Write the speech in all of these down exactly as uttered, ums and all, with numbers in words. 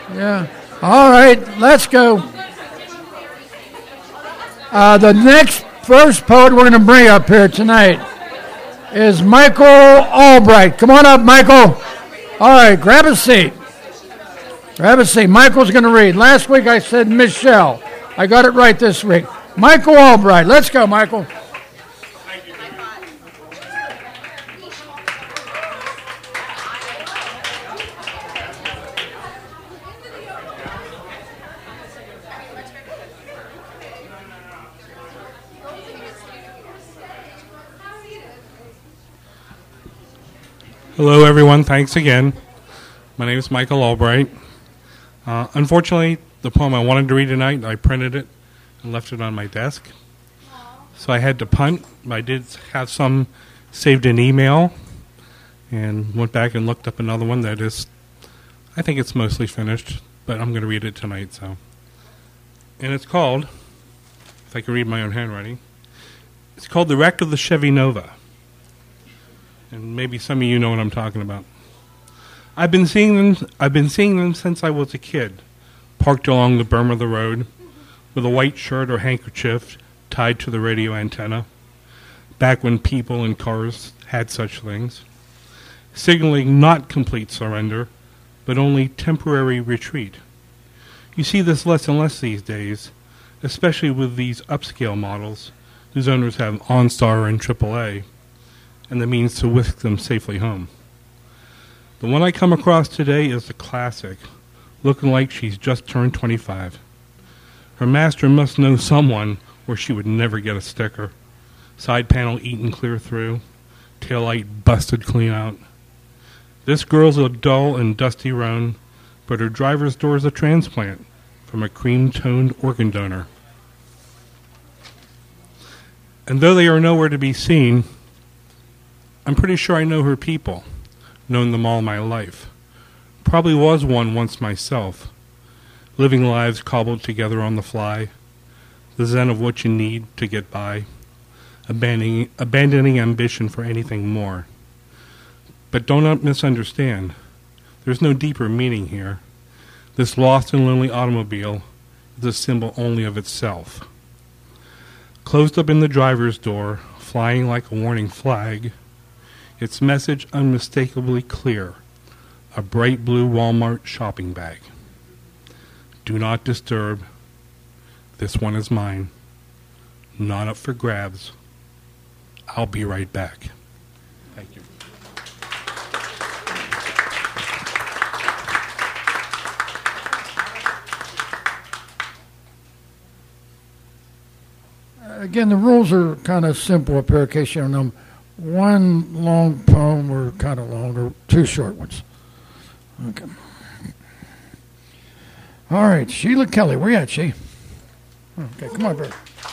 Yeah. All right, let's go. Uh, the next first poet we're going to bring up here tonight is Michael Albright. Come on up, Michael. All right, grab a seat. Grab a seat. Michael's going to read. Last week I said Michelle. I got it right this week. Michael Albright. Let's go, Michael. Hello, everyone. Thanks again. My name is Michael Albright. Uh, unfortunately, the poem I wanted to read tonight, I printed it and left it on my desk. So I had to punt. I did have some saved in email and went back and looked up another one that is, I think it's mostly finished, but I'm going to read it tonight. So, and it's called, if I can read my own handwriting, it's called The Wreck of the Chevy Nova. And maybe some of you know what I'm talking about. I've been seeing them. I've been seeing them since I was a kid, parked along the berm of the road, with a white shirt or handkerchief tied to the radio antenna. Back when people and cars had such things, signaling not complete surrender, but only temporary retreat. You see this less and less these days, especially with these upscale models, whose owners have OnStar and triple A. And the means to whisk them safely home. The one I come across today is the classic, looking like she's just turned twenty-five. Her master must know someone or she would never get a sticker. Side panel eaten clear through, taillight busted clean out. This girl's a dull and dusty roan, but her driver's door is a transplant from a cream-toned organ donor. And though they are nowhere to be seen, I'm pretty sure I know her people, known them all my life. Probably was one once myself, living lives cobbled together on the fly, the zen of what you need to get by, abandoning, abandoning ambition for anything more. But do not misunderstand. There's no deeper meaning here. This lost and lonely automobile is a symbol only of itself. Closed up in the driver's door, flying like a warning flag, its message unmistakably clear, a bright blue Walmart shopping bag. Do not disturb. This one is mine. Not up for grabs. I'll be right back. Thank you. Again, the rules are kind of simple up here in case you don't know them. One long poem or kind of long, or two short ones. Okay. All right, Sheila Kelly. Where you at, She? Okay, come on, Bert.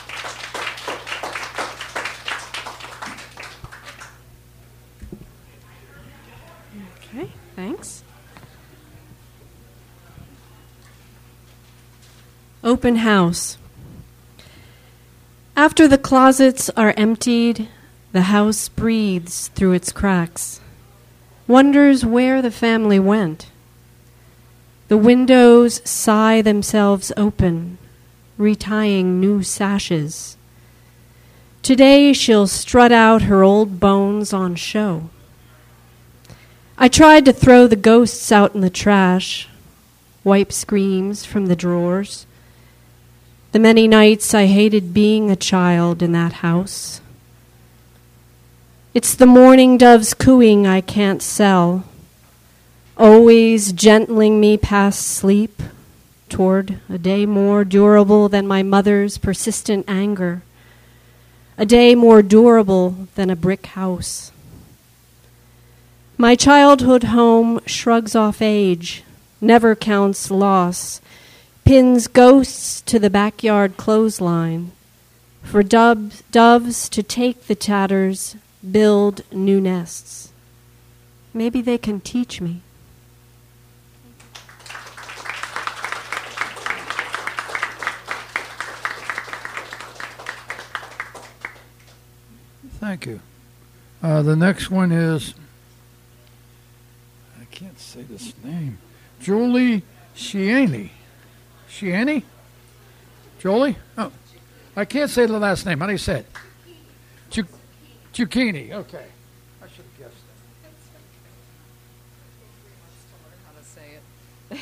Okay, thanks. Open house. After the closets are emptied, the house breathes through its cracks, wonders where the family went. The windows sigh themselves open, retying new sashes. Today she'll strut out her old bones on show. I tried to throw the ghosts out in the trash, wipe screams from the drawers. The many nights I hated being a child in that house. It's the mourning dove's cooing I can't sell, always gentling me past sleep toward a day more durable than my mother's persistent anger, a day more durable than a brick house. My childhood home shrugs off age, never counts loss, pins ghosts to the backyard clothesline, for doves, doves to take the tatters, build new nests. Maybe they can teach me. Thank you. Uh, the next one is, I can't say this name, Julie Sheaney. Sheaney? Jolie? Oh, I can't say the last name. How do you say it? Chu- Zucchini. Okay. I should have guessed How to say it.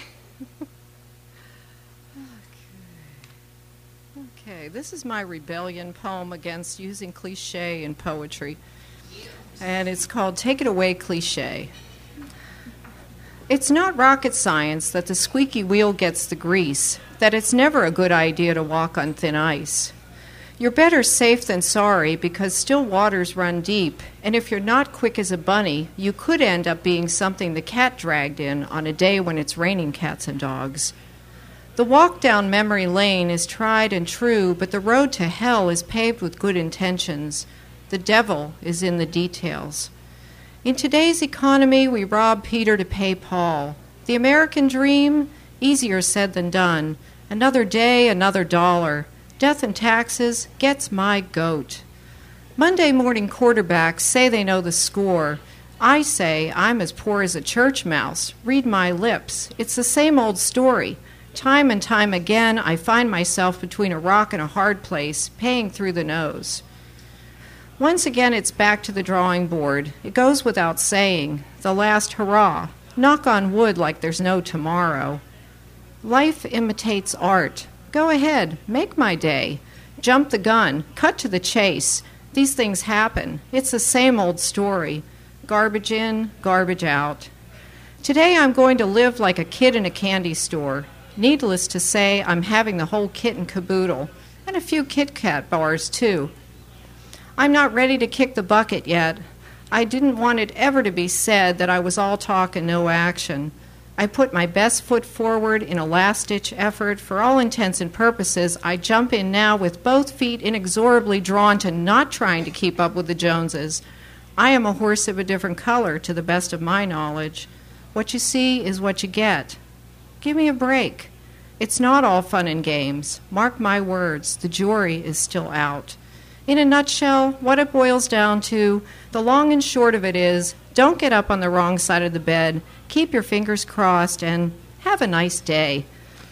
okay. Okay, this is my rebellion poem against using cliche in poetry. And it's called Take It Away, Cliche. It's not rocket science that the squeaky wheel gets the grease, that it's never a good idea to walk on thin ice. You're better safe than sorry because still waters run deep, and if you're not quick as a bunny, you could end up being something the cat dragged in on a day when it's raining cats and dogs. The walk down memory lane is tried and true, but the road to hell is paved with good intentions. The devil is in the details. In today's economy, we rob Peter to pay Paul. The American dream, easier said than done. Another day, another dollar. Death and taxes gets my goat. Monday morning quarterbacks say they know the score. I say I'm as poor as a church mouse. Read my lips. It's the same old story. Time and time again, I find myself between a rock and a hard place, paying through the nose. Once again, it's back to the drawing board. It goes without saying. The last hurrah. Knock on wood like there's no tomorrow. Life imitates art. Go ahead, make my day. Jump the gun, cut to the chase. These things happen. It's the same old story. Garbage in, garbage out. Today I'm going to live like a kid in a candy store. Needless to say, I'm having the whole kit and caboodle. And a few Kit Kat bars, too. I'm not ready to kick the bucket yet. I didn't want it ever to be said that I was all talk and no action. I put my best foot forward in a last-ditch effort. For all intents and purposes, I jump in now with both feet inexorably drawn to not trying to keep up with the Joneses. I am a horse of a different color, to the best of my knowledge. What you see is what you get. Give me a break. It's not all fun and games. Mark my words, the jury is still out. In a nutshell, what it boils down to, the long and short of it is, don't get up on the wrong side of the bed, keep your fingers crossed, and have a nice day.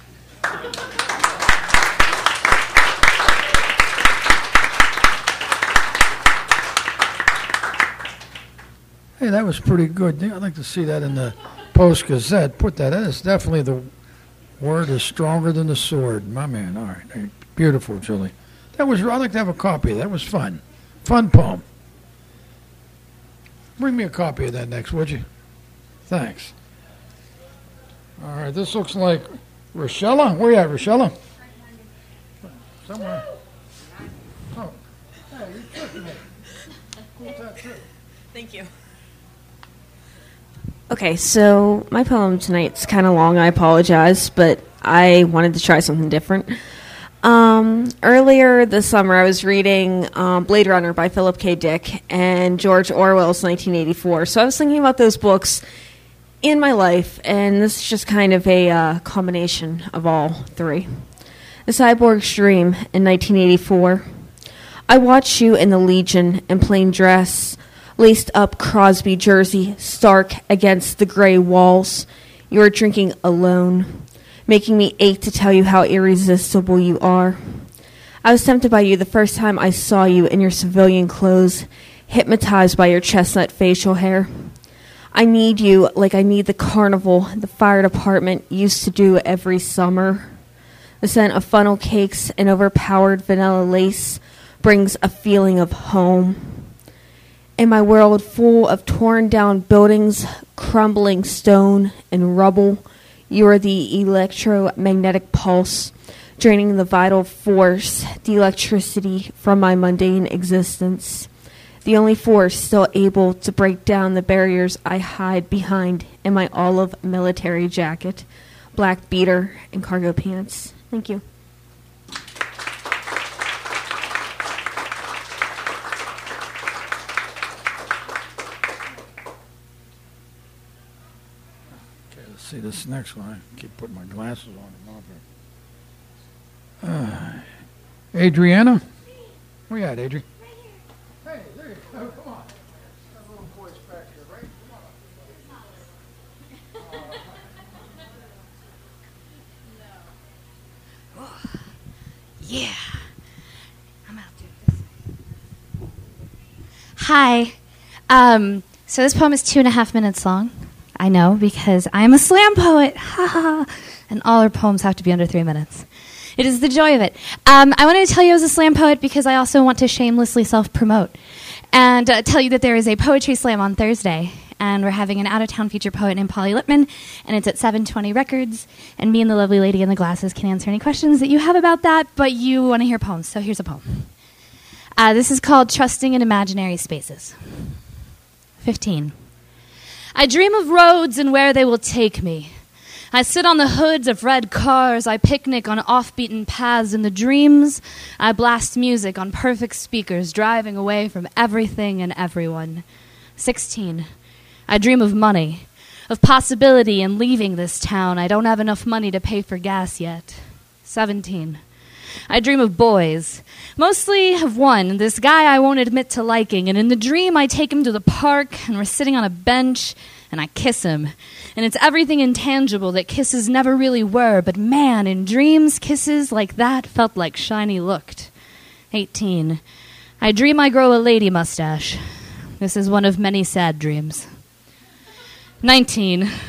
Hey, that was pretty good. I'd like to see that in the Post-Gazette. Put that in. It's definitely the word is stronger than the sword. My man. All right. Hey, beautiful, Julie. That was. I'd like to have a copy of that. That was fun. Fun poem. Bring me a copy of that next, would you? Thanks. All right. This looks like Rochella. Where you at, Rochella? Somewhere. Oh. Hey, you're tricking me. Cool tattoo. Thank you. Okay, so my poem tonight's kind of long. I apologize, but I wanted to try something different. Um, earlier this summer, I was reading um, Blade Runner by Philip K. Dick and George Orwell's nineteen eighty-four. So I was thinking about those books in my life, and this is just kind of a uh, combination of all three. The Cyborg's Dream in nineteen eighty-four. I watched you in the Legion in plain dress, laced up Crosby jersey, stark against the gray walls. You are drinking alone, making me ache to tell you how irresistible you are. I was tempted by you the first time I saw you in your civilian clothes, hypnotized by your chestnut facial hair. I need you like I need the carnival the fire department used to do every summer. The scent of funnel cakes and overpowered vanilla lace brings a feeling of home. In my world full of torn down buildings, crumbling stone and rubble, you are the electromagnetic pulse, draining the vital force, the electricity from my mundane existence. The only force still able to break down the barriers I hide behind in my olive military jacket, black beater, and cargo pants. Thank you. See this next one. I keep putting my glasses on. Uh, Adriana? Where you at, Adri? Hey, there you go. Come on. That little voice back here, right? Come on. Yeah. I'm out there. Hi. Um, so this poem is two and a half minutes long. I know, because I'm a slam poet. Ha ha. And all our poems have to be under three minutes. It is the joy of it. Um, I wanted to tell you I was a slam poet because I also want to shamelessly self-promote and uh, tell you that there is a poetry slam on Thursday, and we're having an out-of-town feature poet named Polly Lippman, and it's at seven twenty Records, and me and the lovely lady in the glasses can answer any questions that you have about that, but you want to hear poems, so here's a poem. Uh, this is called Trusting in Imaginary Spaces. fifteen. I dream of roads and where they will take me. I sit on the hoods of red cars, I picnic on off-beaten paths in the dreams, I blast music on perfect speakers, driving away from everything and everyone. sixteen. I dream of money, of possibility and leaving this town. I don't have enough money to pay for gas yet. seventeen. I dream of boys, mostly of one, this guy I won't admit to liking, and in the dream I take him to the park, and we're sitting on a bench, and I kiss him. And it's everything intangible that kisses never really were, but man, in dreams, kisses like that felt like shiny looked. eighteen. I dream I grow a lady mustache. This is one of many sad dreams. nineteen.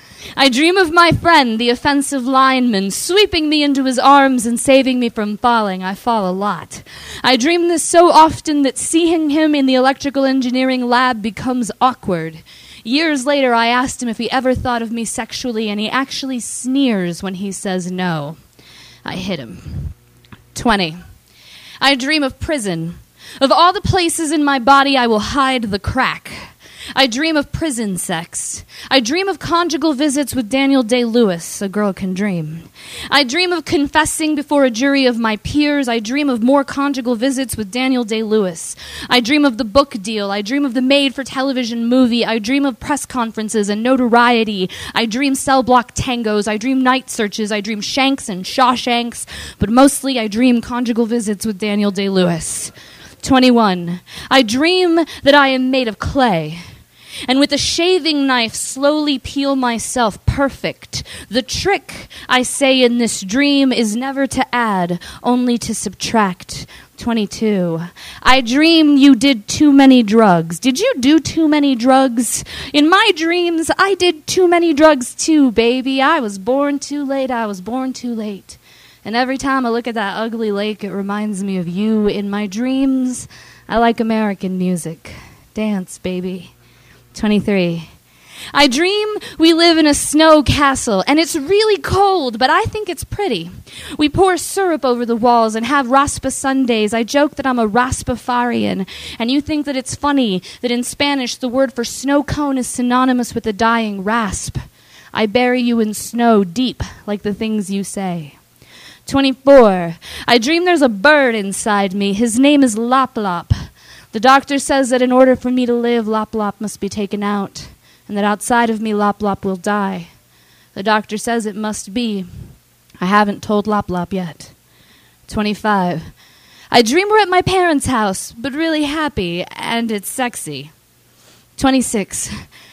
I dream of my friend, the offensive lineman, sweeping me into his arms and saving me from falling. I fall a lot. I dream this so often that seeing him in the electrical engineering lab becomes awkward. Years later, I asked him if he ever thought of me sexually, and he actually sneers when he says no. I hit him. twenty. I dream of prison. Of all the places in my body, I will hide the crack. I dream of prison sex. I dream of conjugal visits with Daniel Day-Lewis. A girl can dream. I dream of confessing before a jury of my peers. I dream of more conjugal visits with Daniel Day-Lewis. I dream of the book deal. I dream of the made-for-television movie. I dream of press conferences and notoriety. I dream cell block tangos. I dream night searches. I dream Shanks and Shawshanks. But mostly I dream conjugal visits with Daniel Day-Lewis. twenty-one. I dream that I am made of clay, and with a shaving knife slowly peel myself perfect. The trick, I say in this dream, is never to add, only to subtract. twenty-two. I dream you did too many drugs. Did you do too many drugs? In my dreams, I did too many drugs too, baby. I was born too late. I was born too late. And every time I look at that ugly lake, it reminds me of you. In my dreams, I like American music. Dance, baby. twenty-three. I dream we live in a snow castle, and it's really cold, but I think it's pretty. We pour syrup over the walls and have raspa sundaes. I joke that I'm a raspafarian, and you think that it's funny that in Spanish the word for snow cone is synonymous with the dying rasp. I bury you in snow deep, like the things you say. twenty-four. I dream there's a bird inside me. His name is Lop Lop. The doctor says that in order for me to live, Lop Lop must be taken out, and that outside of me, Lop Lop will die. The doctor says it must be. I haven't told Lop Lop yet. twenty-five. I dream we're at my parents' house, but really happy, and it's sexy. twenty-six.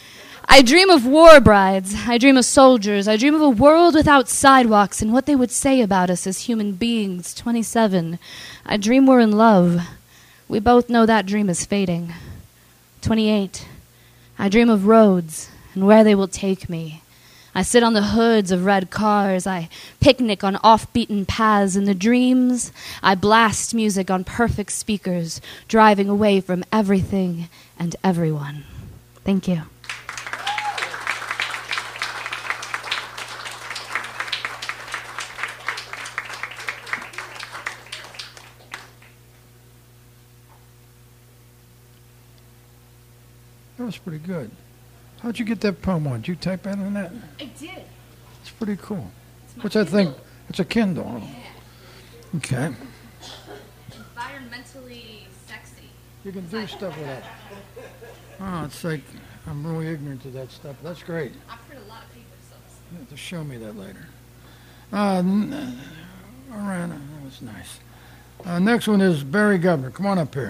I dream of war brides. I dream of soldiers. I dream of a world without sidewalks and what they would say about us as human beings. twenty-seven. I dream we're in love. We both know that dream is fading. twenty-eight. I dream of roads and where they will take me. I sit on the hoods of red cars. I picnic on off-beaten paths. In the dreams, I blast music on perfect speakers, driving away from everything and everyone. Thank you. That was pretty good. How'd you get that poem on? Did you type that on that? I did. It's pretty cool. What's that thing? It's a Kindle. Yeah. Okay. Environmentally sexy. You can do stuff with that. Oh, it's like, I'm really ignorant to that stuff. That's great. I've heard a lot of people so. You have to show me that later. Uh, n- uh, Arana, that was nice. Uh, next one is Barry Governor. Come on up here.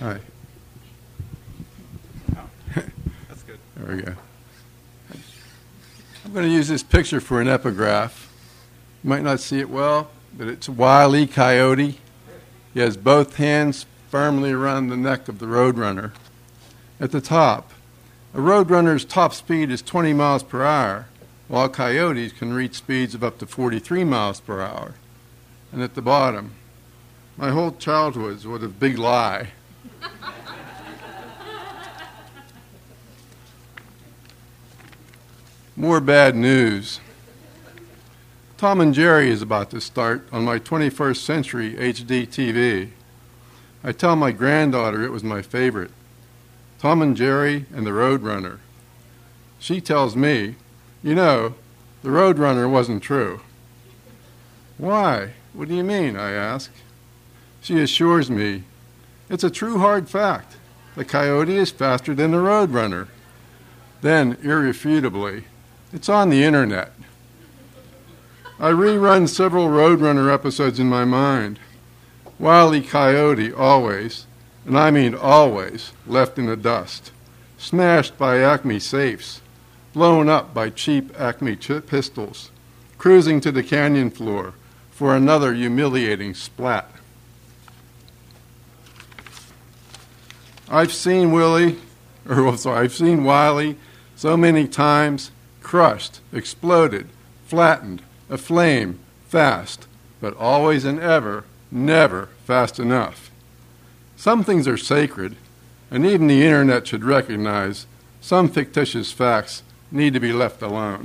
Hi. That's good. There we go. I'm going to use this picture for an epigraph. You might not see it well, but it's Wile E. Coyote. He has both hands firmly around the neck of the Roadrunner. At the top, a Roadrunner's top speed is twenty miles per hour, while coyotes can reach speeds of up to forty-three miles per hour. And at the bottom, my whole childhood was a big lie. More bad news. Tom and Jerry is about to start on my twenty-first century H D T V. I tell my granddaughter it was my favorite. Tom and Jerry and the Roadrunner. She tells me, you know, the Roadrunner wasn't true. Why? What do you mean? I ask. She assures me, it's a true hard fact. The coyote is faster than the Roadrunner. Then, irrefutably, it's on the internet. I rerun several Roadrunner episodes in my mind. Wile E. Coyote always, and I mean always, left in the dust, smashed by Acme safes, blown up by cheap Acme ch- pistols, cruising to the canyon floor for another humiliating splat. I've seen Willie, or I'm sorry, I've seen Wiley so many times, crushed, exploded, flattened, aflame, fast, but always and ever, never fast enough. Some things are sacred, and even the internet should recognize some fictitious facts need to be left alone.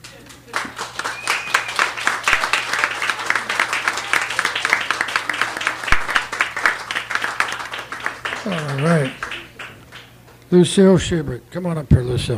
All right. Lucille Schubert. Come on up here, Lucille.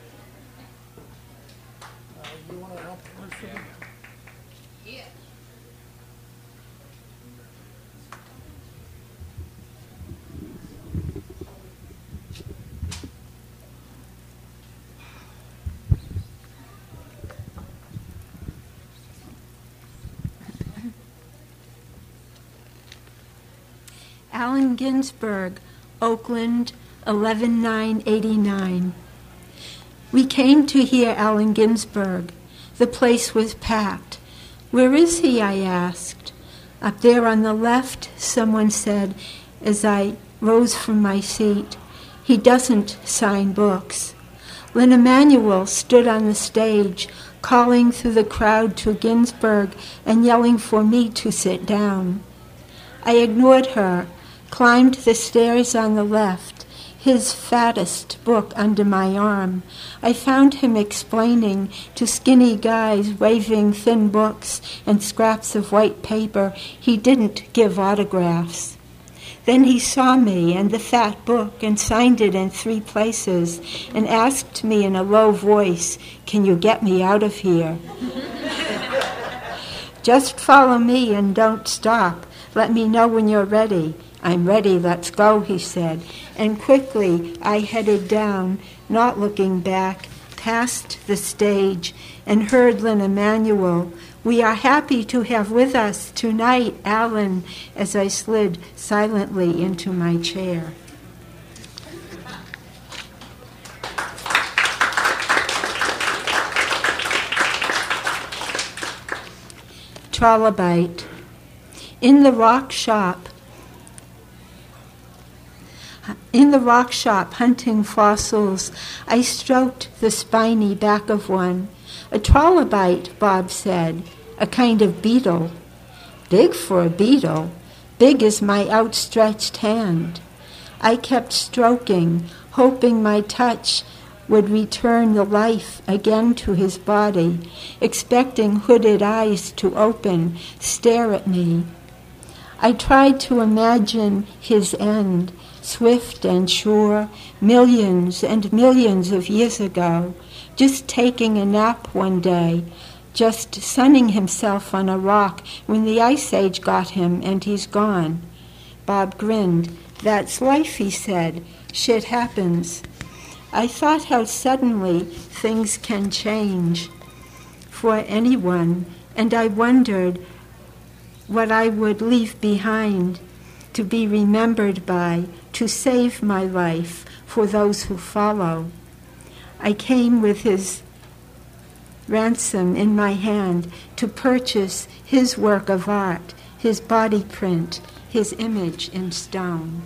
Allen Ginsberg, Oakland, eleven nine eighty-nine. We came to hear Allen Ginsberg. The place was packed. Where is he? I asked. Up there on the left, someone said as I rose from my seat. He doesn't sign books. Lynn Emanuel stood on the stage, calling through the crowd to Ginsberg and yelling for me to sit down. I ignored her, climbed the stairs on the left, his fattest book under my arm. I found him explaining to skinny guys waving thin books and scraps of white paper he didn't give autographs. Then he saw me and the fat book and signed it in three places and asked me in a low voice, "Can you get me out of here?" "Just follow me and don't stop. Let me know when you're ready." "I'm ready, let's go," he said. And quickly I headed down, not looking back, past the stage, and heard Lynn Emanuel. "We are happy to have with us tonight, Allen," as I slid silently into my chair. Trilobite. In the rock shop, In the rock shop, hunting fossils, I stroked the spiny back of one. "A trilobite," Bob said, "a kind of beetle." "Big for a beetle, big as my outstretched hand." I kept stroking, hoping my touch would return the life again to his body, expecting hooded eyes to open, stare at me. I tried to imagine his end, swift and sure, millions and millions of years ago, just taking a nap one day, just sunning himself on a rock when the ice age got him and he's gone. Bob grinned. "That's life," he said. "Shit happens." I thought how suddenly things can change for anyone, and I wondered what I would leave behind. to be remembered by, to save my life for those who follow. I came with his ransom in my hand to purchase his work of art, his body print, his image in stone.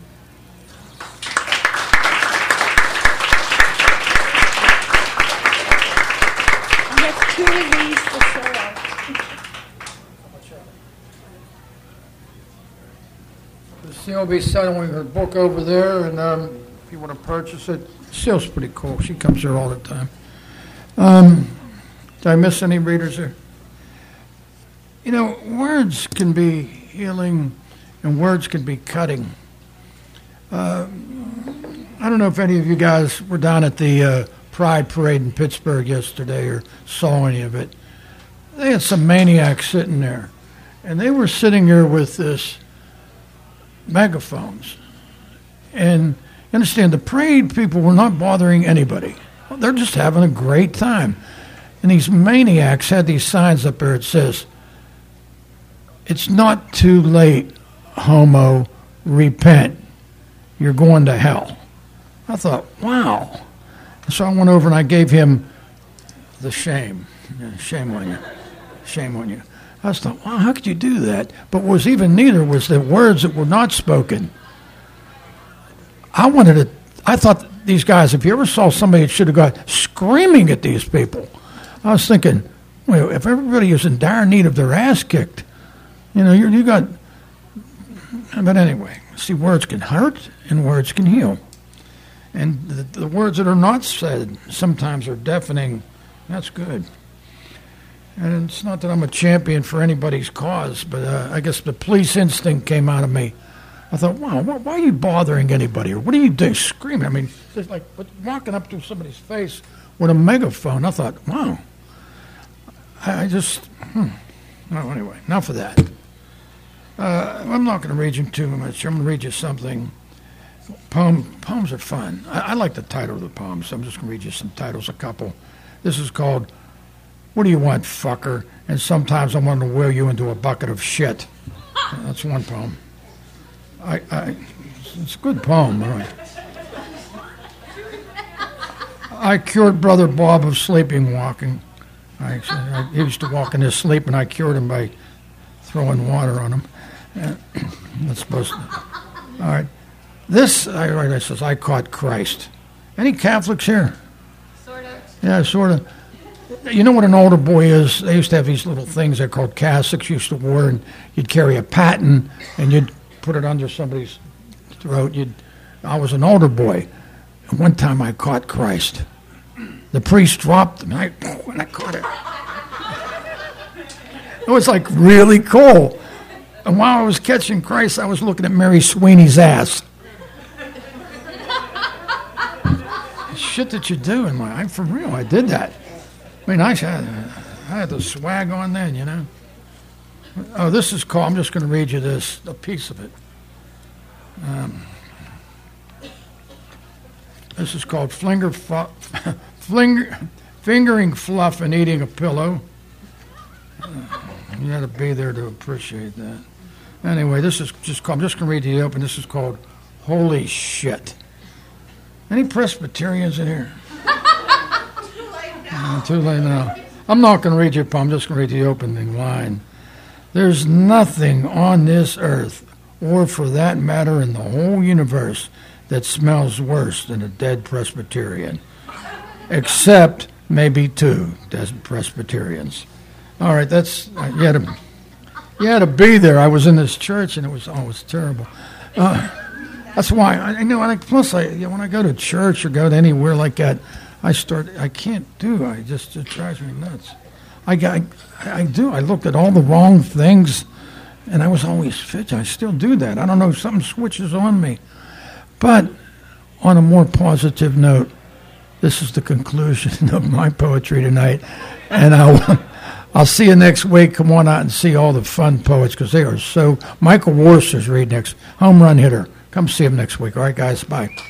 I have two of these for sale. The seal will be selling her book over there, and um, if you want to purchase it, Seal's pretty cool. She comes here all the time. Um, did I miss any readers there? You know, words can be healing, and words can be cutting. Uh, I don't know if any of you guys were down at the uh, Pride Parade in Pittsburgh yesterday or saw any of it. They had some maniacs sitting there, and they were sitting there with this megaphones. And you understand, the parade people were not bothering anybody. They're just having a great time. And these maniacs had these signs up there that says, "It's not too late, homo, repent. You're going to hell." I thought, wow. So I went over and I gave him the shame. Yeah, shame on you. Shame on you. I just thought, wow, how could you do that? But what was even neater was the words that were not spoken. I wanted to, I thought these guys, if you ever saw somebody that should have got screaming at these people, I was thinking, well, if everybody is in dire need of their ass kicked, you know, you you got, but anyway, see, words can hurt and words can heal. And the, the words that are not said sometimes are deafening. That's good. And it's not that I'm a champion for anybody's cause, but uh, I guess the police instinct came out of me. I thought, wow, why, why are you bothering anybody? Or what are you doing? Screaming. I mean, it's like walking up to somebody's face with a megaphone. I thought, wow. I, I just, hmm. Well, anyway, enough of that. Uh, I'm not going to read you too much. I'm going to read you something. Poem, poems are fun. I, I like the title of the poem, so I'm just going to read you some titles, a couple. This is called, "What Do You Want, Fucker?" And sometimes I want to wheel you into a bucket of shit. That's one poem. I, I, it's a good poem, all right. I cured Brother Bob of sleeping walking. I, I, he used to walk in his sleep, and I cured him by throwing water on him. Uh, that's supposed to. All right. This, I write, it says, "I caught Christ." Any Catholics here? Sort of. Yeah, sort of. You know what an altar boy is? They used to have these little things they're called cassocks you used to wear, and you'd carry a paten, and you'd put it under somebody's throat. You'd, I was an altar boy. And one time I caught Christ. The priest dropped him, and I, and I caught it. It was like really cool. And while I was catching Christ, I was looking at Mary Sweeney's ass. Shit that you do in my, I'm for real, I did that. I mean, I had, I had the swag on then, you know. Oh, this is called, I'm just going to read you this, a piece of it. Um, this is called Flinger, fu- flinger, Fingering Fluff and Eating a Pillow. Uh, you got to be there to appreciate that. Anyway, this is just called, I'm just going to read you the open. This is called Holy Shit. Any Presbyterians in here? Too late now. Uh, too late now. I'm not going to read your poem. I'm just going to read the opening line. "There's nothing on this earth, or for that matter in the whole universe, that smells worse than a dead Presbyterian. Except maybe two dead Presbyterians." All right, that's, uh, you, had to, you had to be there. I was in this church, and it was, oh, it was terrible. Uh, That's why I you know. I, plus, I you know, when I go to church or go to anywhere like that, I start. I can't do. I just it drives me nuts. I, I I do. I looked at all the wrong things, and I was always fit. I still do that. I don't know. Something switches on me. But on a more positive note, this is the conclusion of my poetry tonight, and I'll I'll see you next week. Come on out and see all the fun poets because they are so. Michael Worcester's reading next. Home run hitter. Come see him next week. All right, guys. Bye.